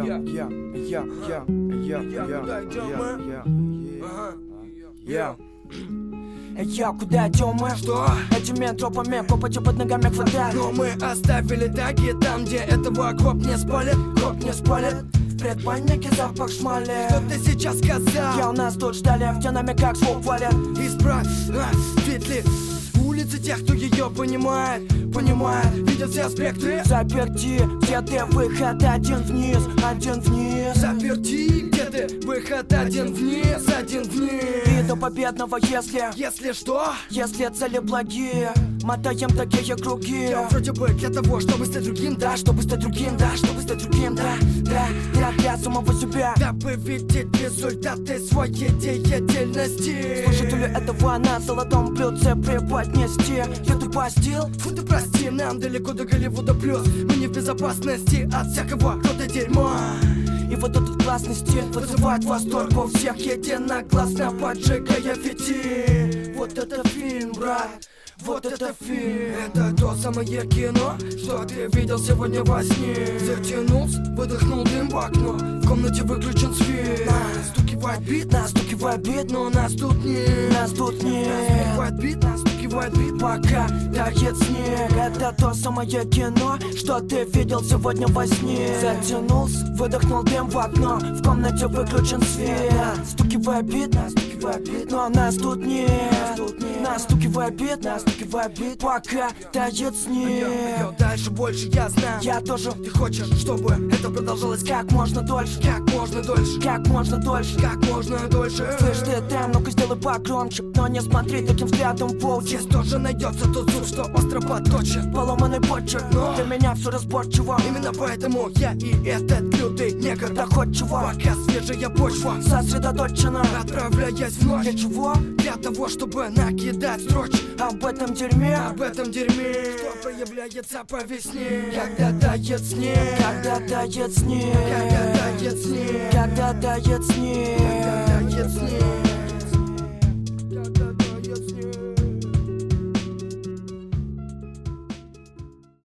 Я куда идем мы? Что? Этими тропами копать под ногами квадрат. Но мы оставили таги там, где этого коп не спалит. Коп не спалит. В предбаннике запах шмали. Что ты сейчас сказал? Я у нас тут ждали, в нами как звук валят. Исправь, петли улицы тех, кто ее понимает. Видят все аспекты. Заперти, где ты выход один вниз. Заперти, где ты выход один вниз. И до победного, Если что? Если цели благие, мотаем такие круги. Я вроде бы для того, чтобы стать другим. Да, чтобы стать другим, да, чтобы стать другим, да, для самого себя. Дабы видеть результаты своей деятельности. Слушателю этого на золотом блюдце преподнести. YouTube постил? Фу, ты прости, нам далеко до Голливуда плюс. Мы не в безопасности от всякого рода дерьма. И вот этот классный стиль вызывает восторг у всех единогласно, поджигая фитиль. Вот это фильм, брат, вот это фильм. Это то самое кино, что ты видел сегодня во сне. Затянулся, выдохнул дым в окно. В комнате выключен свет. Настукивает бит, но нас тут нет. Настукивает бит, пока тает снег. Это то самое кино, что ты видел сегодня во сне. Затянулся, выдохнул дым в окно. В комнате выключен свет. Настукивает бит, но нас тут нет. Настукивает бит, пока тает снег. Дальше больше я знаю. Я тоже. Ты хочешь, чтобы это продолжалось как можно дольше. Слышь, ты там, ну-ка сделай погромче. Но не смотри таким взглядом в очи. Здесь тоже найдется тот зуб, что остро подточен. Поломанный почерк, но для меня все разборчиво. Именно поэтому я и этот лютый негр доходчиво. Пока свежая почва сосредоточена, отправляясь в ночь. Для чего? Для того, чтобы накидать строчь об этом дерьме, что проявляется по весне. Когда тает снег, когда тает снег.